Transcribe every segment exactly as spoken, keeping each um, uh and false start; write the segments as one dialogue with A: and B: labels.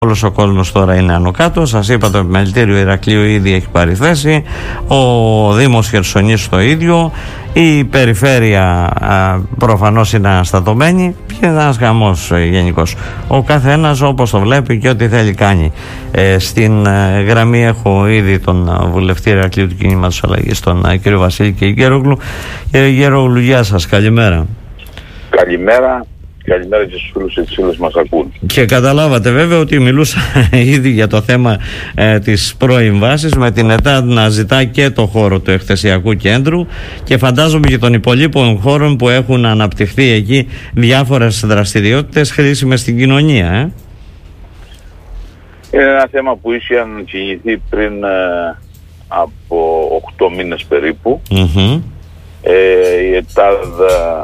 A: Όλος ο κόσμος τώρα είναι άνω κάτω. Σας είπα, το επιμελητήριο Ηρακλείου ήδη έχει πάρει θέση, ο Δήμος Χερσονήσου το ίδιο, η περιφέρεια α, προφανώς είναι αναστατωμένη και ένας γαμός ε, γενικώς. Ο καθένας όπως το βλέπει και ό,τι θέλει κάνει. Ε, στην ε, γραμμή έχω ήδη τον ε, βουλευτή Ηρακλείου του Κινήματος Αλλαγής, τον ε, κύριο Βασίλη και Γέρογλου. Κύριε Γέρογλου, γεια σας, καλημέρα.
B: Καλημέρα. Καλημέρα και στους φίλους και τις φίλες μας ακούν.
A: Και καταλάβατε βέβαια ότι μιλούσα ήδη για το θέμα ε, της προεμβάσης, με την ΕΤΑΔ να ζητά και το χώρο του εκθεσιακού κέντρου και φαντάζομαι και των υπολείπων χώρων που έχουν αναπτυχθεί εκεί διάφορες δραστηριότητες χρήσιμες στην κοινωνία. Ε?
B: Είναι ένα θέμα που ήσχαν κινηθεί πριν ε, από οκτώ μήνες περίπου. Mm-hmm. Ε, η ΕΤΑΔ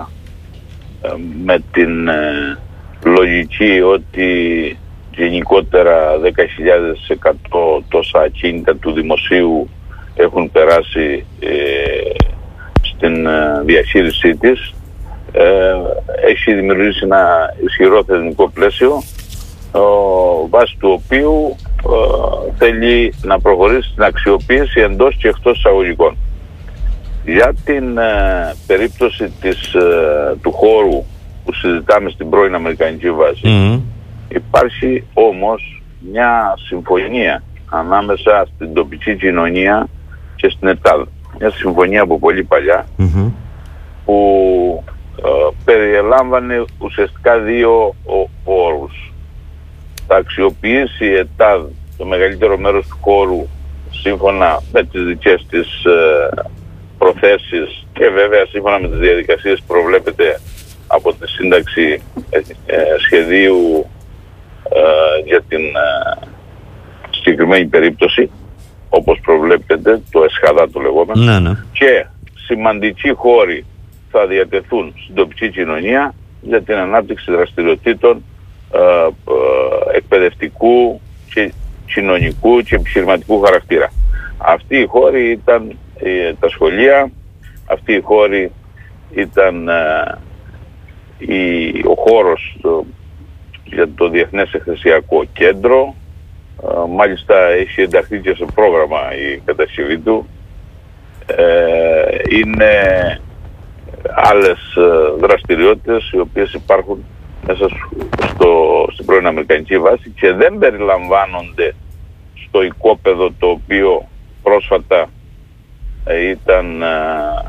B: με την ε, λογική ότι γενικότερα δέκα χιλιάδες εκατό τόσα ακίνητα του δημοσίου έχουν περάσει ε, στην ε, διαχείρισή της, ε, έχει δημιουργήσει ένα ισχυρό θεσμικό πλαίσιο ε, βάσει του οποίου ε, θέλει να προχωρήσει στην αξιοποίηση εντός και εκτός εισαγωγικών. Για την ε, περίπτωση της, ε, του χώρου που συζητάμε στην πρώην Αμερικανική βάση, mm. υπάρχει όμως μια συμφωνία ανάμεσα στην τοπική κοινωνία και στην ΕΤΑΔ. Μια συμφωνία από πολύ παλιά, mm-hmm. που ε, περιελάμβανε ουσιαστικά δύο όρους. Θα αξιοποιήσει η ΕΤΑΔ το μεγαλύτερο μέρος του χώρου σύμφωνα με τις δικές της ε, προθέσεις και βέβαια σύμφωνα με τις διαδικασίες που προβλέπεται από τη σύνταξη ε, ε, σχεδίου ε, για την ε, συγκεκριμένη περίπτωση, όπως προβλέπεται, το ΕΣΧΑΔΑ το λεγόμενο, ναι, ναι. Και σημαντικοί χώροι θα διατεθούν στην τοπική κοινωνία για την ανάπτυξη δραστηριοτήτων ε, ε, εκπαιδευτικού και κοινωνικού και επιχειρηματικού χαρακτήρα. Αυτοί οι χώροι ήταν ε, τα σχολεία, αυτοί οι χώροι ήταν ε, η, ο χώρος το, για το Διεθνές Εκθεσιακό Κέντρο, ε, μάλιστα έχει ενταχθεί και σε πρόγραμμα η κατασκευή του. Ε, είναι άλλες ε, δραστηριότητες οι οποίες υπάρχουν μέσα στο, στην πρώην Αμερικανική βάση και δεν περιλαμβάνονται στο οικόπεδο το οποίο πρόσφατα ε, ήταν ε,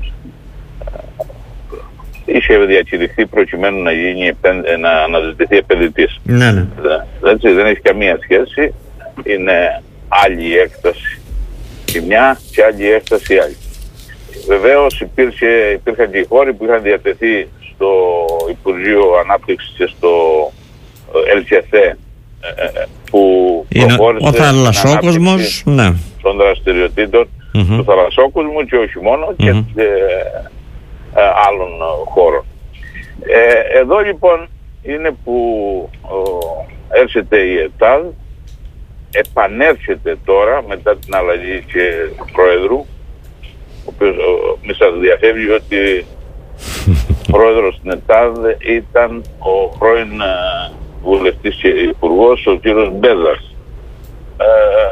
B: είχε διακηρυχθεί προκειμένου να γίνει να αναζητηθεί επενδυτής. Ναι, ναι. Έτσι, δεν έχει καμία σχέση. Είναι άλλη η έκταση η μια και άλλη η έκταση η άλλη. Βεβαίως υπήρχε, υπήρχαν και οι χώροι που είχαν διατεθεί στο Υπουργείο Ανάπτυξης και στο ΕΛΚΕΘΕ που προχώρησε
A: ο θαλασσόκοσμος, ναι,
B: των δραστηριοτήτων mm-hmm. του θαλασσόκοσμου και όχι μόνο mm-hmm. και ε, ε, άλλων χώρων. Ε, εδώ λοιπόν είναι που ε, έρχεται η ΕΤΑΔ, επανέρχεται τώρα μετά την αλλαγή και του Πρόεδρου, ο οποίος μη σας διαφεύγει ότι πρόεδρος στην ΕΤΑΔ ήταν ο πρώην ε, βουλευτής και υπουργός, ο κύριος Μπέζας, ε,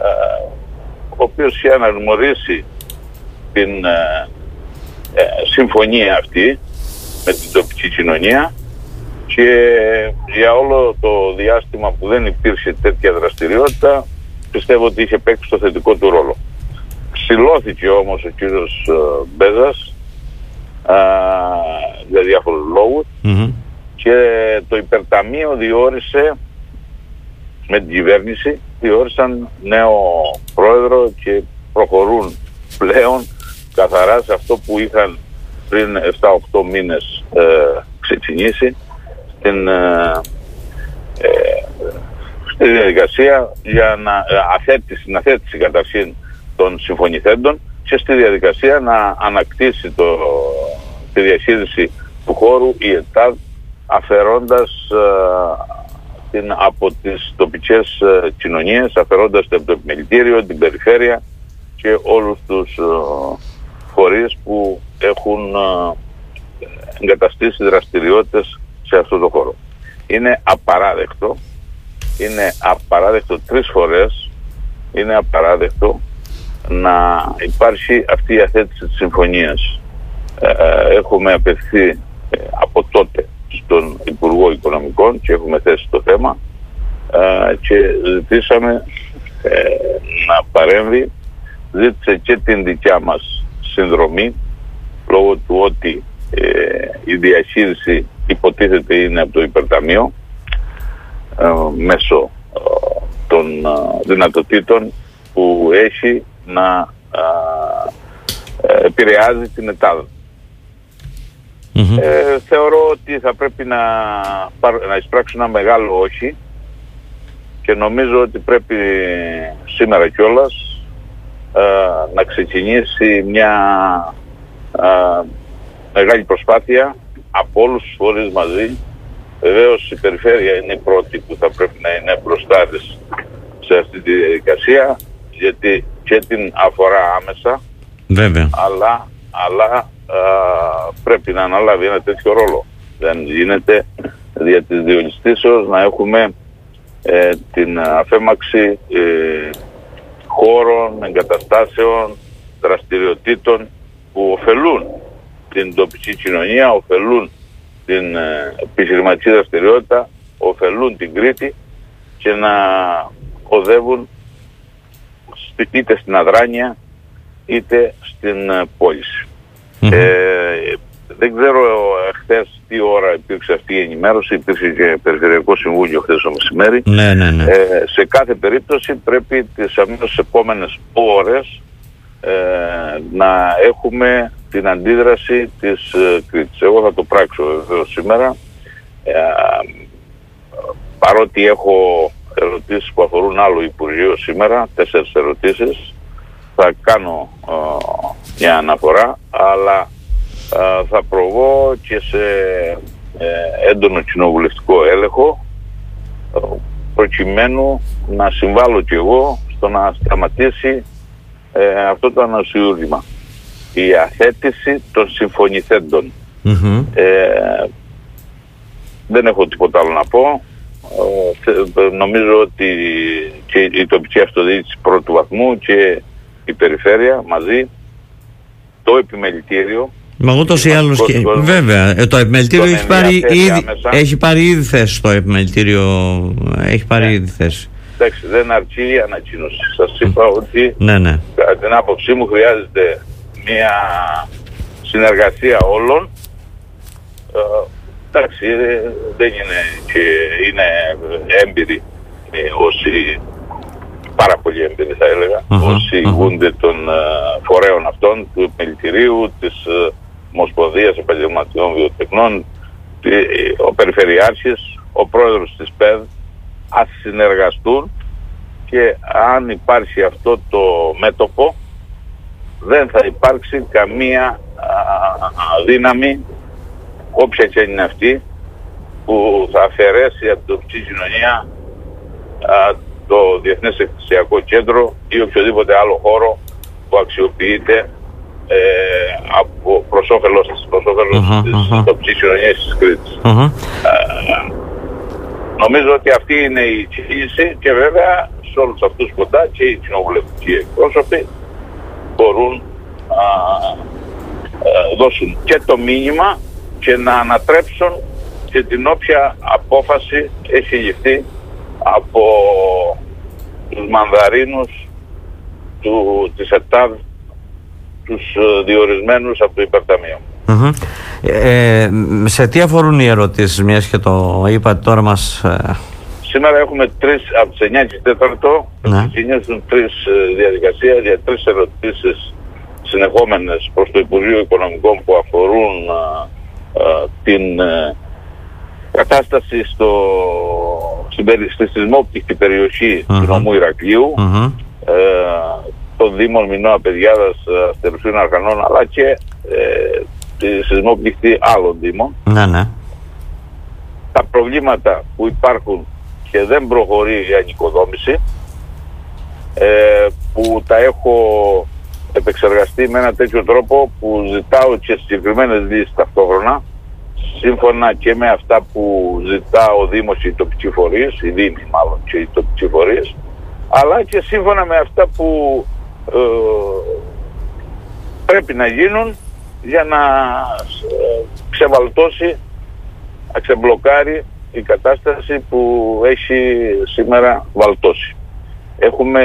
B: ο οποίος είχε αναγνωρίσει την ε, ε, συμφωνία αυτή με την τοπική κοινωνία και για όλο το διάστημα που δεν υπήρχε τέτοια δραστηριότητα πιστεύω ότι είχε παίξει το θετικό του ρόλο. Ξυλώθηκε όμως ο κύριος ε, Μπέζας ε, για διάφορους λόγους mm-hmm. και το υπερταμείο διόρισε με την κυβέρνηση, διόρισαν νέο πρόεδρο και προχωρούν πλέον καθαρά σε αυτό που είχαν πριν επτά οκτώ μήνες ε, ξεκινήσει στην, ε, ε, στη διαδικασία για να ε, αθέτηση, να θέτηση καταρχήν των συμφωνηθέντων και στη διαδικασία να ανακτήσει το, τη διαχείριση του χώρου η ΕΤΑΔ, αφαιρώντας ε, την, από τις τοπικές ε, κοινωνίες, αφαιρώντας το επιμελητήριο, την περιφέρεια και όλους τους ε, φορείς που έχουν ε, εγκαταστήσει δραστηριότητες σε αυτό το χώρο. Είναι απαράδεκτο είναι απαράδεκτο τρεις φορές, είναι απαράδεκτο να υπάρχει αυτή η αθέτηση της συμφωνίας. Ε, έχουμε απευθεί ε, από τότε στον Υπουργό Οικονομικών και έχουμε θέσει το θέμα ε, και ζητήσαμε ε, να παρέμβει. Ζήτησε και την δικιά μας συνδρομή, λόγω του ότι ε, η διαχείριση υποτίθεται είναι από το Υπερταμείο ε, μέσω ε, των ε, δυνατοτήτων που έχει να ε, ε, επηρεάζει την ΕΤΑΔ. Mm-hmm. Ε, θεωρώ ότι θα πρέπει να, να εισπράξουν ένα μεγάλο όχι και νομίζω ότι πρέπει σήμερα κιόλας ε, να ξεκινήσει μια ε, μεγάλη προσπάθεια από όλους τους φορείς μαζί. Βεβαίως η περιφέρεια είναι η πρώτη που θα πρέπει να είναι μπροστά της σε αυτή τη διαδικασία, γιατί και την αφορά άμεσα. Βέβαια. αλλά, αλλά α, πρέπει να αναλάβει ένα τέτοιο ρόλο. Δεν γίνεται δια της διολιστήσεως να έχουμε ε, την αφέμαξη ε, χώρων, εγκαταστάσεων, δραστηριοτήτων που ωφελούν την τοπική κοινωνία, ωφελούν την ε, επιχειρηματική δραστηριότητα, ωφελούν την Κρήτη και να οδεύουν είτε στην αδράνεια είτε στην ε, πώληση. Mm-hmm. Ε, δεν ξέρω χθες τι ώρα υπήρξε αυτή η ενημέρωση, υπήρξε και Περιφερειακό Συμβούλιο χθες το μεσημέρι. Ναι, ναι, ναι. Ε, σε κάθε περίπτωση πρέπει τις αμέσως επόμενες ώρες ε, να έχουμε την αντίδραση της ε, Κρήτης. Εγώ θα το πράξω βεβαίως σήμερα, ε, παρότι έχω ερωτήσεις που αφορούν άλλο Υπουργείο σήμερα, τέσσερις ερωτήσεις, θα κάνω ε, μια αναφορά, αλλά ε, θα προβώ και σε ε, έντονο κοινοβουλευτικό έλεγχο, ε, προκειμένου να συμβάλλω κι εγώ στο να σταματήσει ε, αυτό το ανασιούργημα. Η αθέτηση των συμφωνηθέντων. Mm-hmm. Ε, δεν έχω τίποτα άλλο να πω. Ε, νομίζω ότι και η τοπική αυτοδιοίκηση πρώτου βαθμού και η περιφέρεια μαζί, το επιμελητήριο. Μα ούτως ή άλλως και... Βέβαια, το επιμελητήριο έχει πάρει, ήδη, έχει πάρει ήδη θέση στο επιμελητήριο, έχει πάρει ναι. ήδη θέση. Εντάξει, δεν αρκεί η ανακοίνωση. Σας είπα mm. ότι ναι, ναι. κατά την άποψή μου χρειάζεται μια συνεργασία όλων. Ε, εντάξει, δεν είναι και είναι έμπειροι ε, όσοι, πάρα πολύ έμπειροι θα έλεγα, uh-huh, όσοι ηγούνται uh-huh. των uh, φορέων αυτών, του επιμελητηρίου, της uh, Ομοσπονδίας Επαγγελματιών Βιοτεχνών, τη, ο Περιφερειάρχης, ο πρόεδρος της ΠΕΔ, ας συνεργαστούν και αν υπάρχει αυτό το μέτωπο δεν θα υπάρξει καμία α, δύναμη, όποια και είναι αυτή, που θα αφαιρέσει από την τοπική κοινωνία α, το Διεθνές Εκκλησιακό Κέντρο ή οποιοδήποτε άλλο χώρο που αξιοποιείται ε, από προς όφελος της, προς όφελος uh-huh, της uh-huh. τοπικής κοινωνίας της Κρήτης. Uh-huh. Ε, νομίζω ότι αυτή είναι η κίνηση και βέβαια σε όλους αυτούς κοντά και οι κοινοβουλευτικοί εκπρόσωποι μπορούν να δώσουν και το μήνυμα και να ανατρέψουν και την όποια απόφαση έχει ληφθεί από τους μανδαρίνους του, της ΕΤΑΔ, τους διορισμένους από το Υπερταμείο. Mm-hmm. Ε, σε τι αφορούν οι ερωτήσεις, μιας και το είπατε τώρα μας... Σήμερα έχουμε τρεις, από τις εννιά και τέταρτο, ναι. ξεκινήσουν τρεις διαδικασίες για τρεις ερωτήσεις συνεχόμενες προς το Υπουργείο Οικονομικών που αφορούν α, α, την α, κατάσταση στο, στη σεισμόπτυχτη περιοχή uh-huh. του νομού Ηρακλείου, uh-huh. ε, των Δήμων Μινώα, Παιδιάδας, Αστερουσίων, Αρχανών, αλλά και ε, τη σεισμόπτυχτη άλλων Δήμων. Ναι, ναι. Τα προβλήματα που υπάρχουν και δεν προχωρεί η ανοικοδόμηση, ε, που τα έχω επεξεργαστεί με ένα τέτοιο τρόπο που ζητάω και συγκεκριμένες λύσεις ταυτόχρονα σύμφωνα και με αυτά που ζητά ο Δήμος και οι τοπικοί φορείς, οι Δήμοι μάλλον και οι τοπικοί φορείς, αλλά και σύμφωνα με αυτά που ε, πρέπει να γίνουν για να ε, ξεβαλτώσει, να ξεμπλοκάρει η κατάσταση που έχει σήμερα βαλτώσει. Έχουμε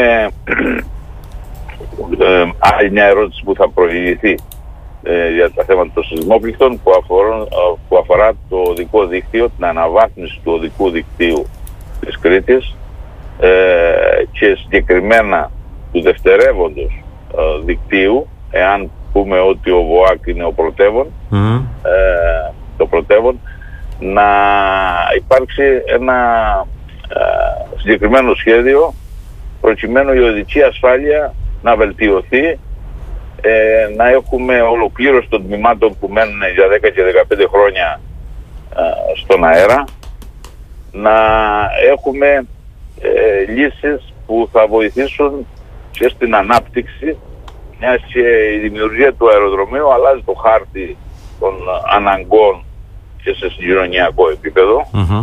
B: ε, άλλη μια ερώτηση που θα προηγηθεί ε, για τα θέματα των σεισμόπληκτων που, αφορούν, που αφορά το οδικό δίκτυο, την αναβάθμιση του οδικού δικτύου της Κρήτης ε, και συγκεκριμένα του δευτερεύοντος ε, δικτύου, εάν πούμε ότι ο ΒΟΑΚ είναι ο πρωτεύων, mm. ε, το πρωτεύων, να υπάρξει ένα ε, συγκεκριμένο σχέδιο προκειμένου η οδική ασφάλεια να βελτιωθεί, ε, να έχουμε ολοκλήρωση των τμήματων που μένουν για δέκα και δεκαπέντε χρόνια ε, στον αέρα, να έχουμε ε, λύσεις που θα βοηθήσουν και στην ανάπτυξη, μιας και η δημιουργία του αεροδρομίου αλλάζει το χάρτη των αναγκών και σε συγκοινωνιακό επίπεδο. Mm-hmm.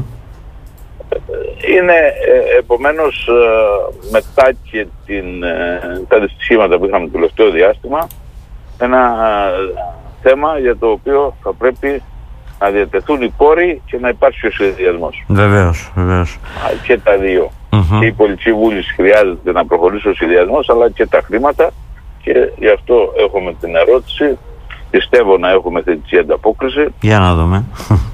B: Είναι ε, επομένως ε, μετά και την, ε, τα δυστυχήματα που είχαμε το τελευταίο διάστημα ένα ε, θέμα για το οποίο θα πρέπει να διατεθούν οι πόροι και να υπάρξει ο σχεδιασμός. Βεβαίως, βεβαίως. Και τα δύο. Mm-hmm. Και η πολιτική βούληση χρειάζεται να προχωρήσει ο σχεδιασμός, αλλά και τα χρήματα, και γι' αυτό έχουμε την ερώτηση. Πιστεύω να έχουμε θετική ανταπόκριση. Για να δούμε.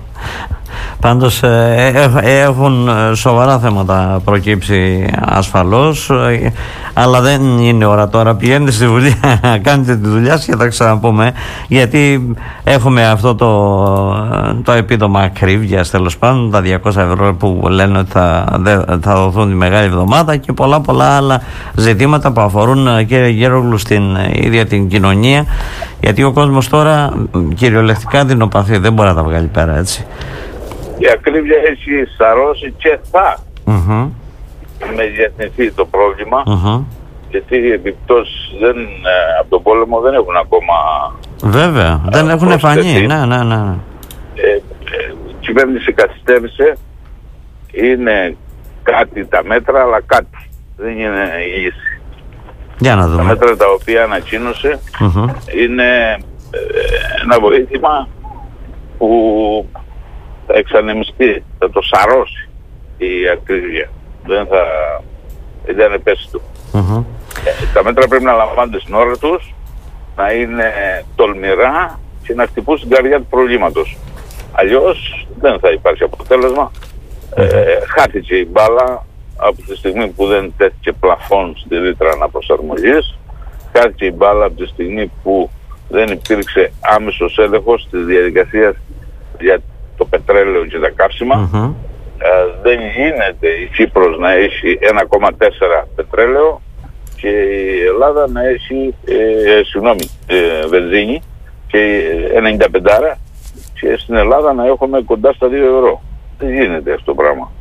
B: Πάντως ε, έχουν σοβαρά θέματα προκύψει ασφαλώς, ε, αλλά δεν είναι ώρα τώρα. Πηγαίνετε στη δουλειά, κάνετε τη δουλειά και θα ξαναπούμε, γιατί έχουμε αυτό το, το επίδομα ακρίβειας, τέλος πάντων, τα διακόσια ευρώ που λένε ότι θα, θα δοθούν τη Μεγάλη Εβδομάδα και πολλά πολλά άλλα ζητήματα που αφορούν, κύριε Γέρογλου, στην ίδια την κοινωνία, γιατί ο κόσμος τώρα κυριολεκτικά δεινοπαθεί, δεν μπορεί να τα βγάλει πέρα, έτσι. Η ακρίβεια έχει σαρώσει και θα mm-hmm. μεγεθυνθεί το πρόβλημα, mm-hmm. γιατί οι επιπτώσεις δεν, από τον πόλεμο δεν έχουν ακόμα. Βέβαια, δεν έχουν φανεί. Ναι, ναι, ναι. Ε, ε, η κυβέρνηση καθυστέρησε, είναι κάτι τα μέτρα, αλλά κάτι δεν είναι η λύση. Για να δούμε. Τα μέτρα τα οποία ανακοίνωσε mm-hmm. είναι ε, ένα βοήθημα που θα εξανεμιστεί, θα το σαρώσει η ακρίβεια. Δεν θα είναι επέστητο. Mm-hmm. Ε, τα μέτρα πρέπει να λαμβάνονται στην ώρα τους, να είναι τολμηρά και να χτυπούν στην καρδιά του προβλήματος. Αλλιώς δεν θα υπάρξει αποτέλεσμα. Mm-hmm. Ε, χάθηκε η μπάλα από τη στιγμή που δεν τέθηκε πλαφόν στη ρήτρα αναπροσαρμογής. Χάθηκε η μπάλα από τη στιγμή που δεν υπήρξε άμεσος έλεγχος της διαδικασίας για το πετρέλαιο και τα καύσιμα. Mm-hmm. Ε, δεν γίνεται η Κύπρος να έχει ένα κόμμα τέσσερα πετρέλαιο και η Ελλάδα να έχει ε, συγγνώμη, ε, βενζίνη και ενενήντα πέντε και στην Ελλάδα να έχουμε κοντά στα δύο ευρώ. Δεν γίνεται αυτό το πράγμα.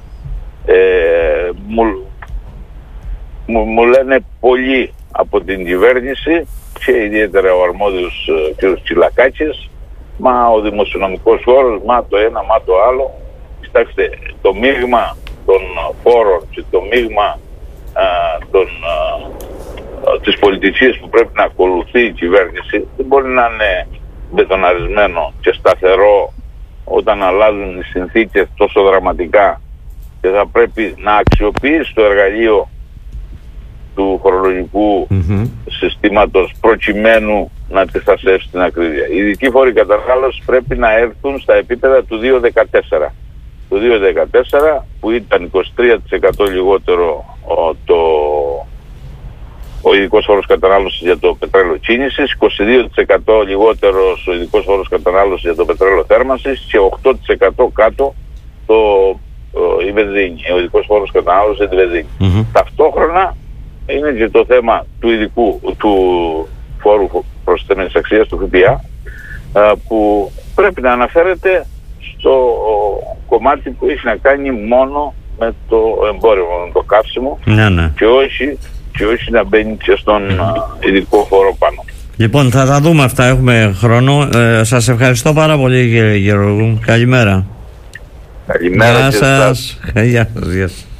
B: Ε, μου, μου, μου λένε πολλοί από την κυβέρνηση και ιδιαίτερα ο αρμόδιος ε, κ. Τσιλακάκης, μα ο δημοσιονομικός φόρος, μα το ένα, μα το άλλο. Κοιτάξτε, το μείγμα των φόρων και το μείγμα α, των, α, α, της πολιτικής που πρέπει να ακολουθεί η κυβέρνηση δεν μπορεί να είναι μπετοναρισμένο και σταθερό όταν αλλάζουν οι συνθήκες τόσο δραματικά, και θα πρέπει να αξιοποιήσει το εργαλείο του φορολογικού mm-hmm. συστήματος προκειμένου να αντιστασέψει την ακρίβεια. Οι ειδικοί φόροι κατανάλωσης πρέπει να έρθουν στα επίπεδα του δύο χιλιάδες δεκατέσσερα. Το δύο χιλιάδες δεκατέσσερα που ήταν είκοσι τρία τοις εκατό λιγότερο ο, το, ο ειδικός φόρος κατανάλωσης για το πετρέλαιο κίνησης, είκοσι δύο τοις εκατό λιγότερο ο ειδικός φόρος κατανάλωσης για το πετρέλαιο θέρμανσης και οκτώ τοις εκατό κάτω το, ο, η βενζίνη, ο ειδικός φόρος κατανάλωσης για τη βενζίνη. Mm-hmm. Ταυτόχρονα είναι και το θέμα του ειδικού του φόρου προσθέμενης αξίας, του ΦΠΑ, που πρέπει να αναφέρεται στο κομμάτι που έχει να κάνει μόνο με το εμπόριο, με το καύσιμο, ναι, ναι. Και, όχι, και όχι να μπαίνει και στον ειδικό φόρο πάνω.
A: Λοιπόν, θα τα δούμε αυτά, έχουμε χρόνο. Ε, σας ευχαριστώ πάρα πολύ, κύριε Γεωργού. Καλημέρα.
B: Καλημέρα.
A: Γεια σας. Γεια σας.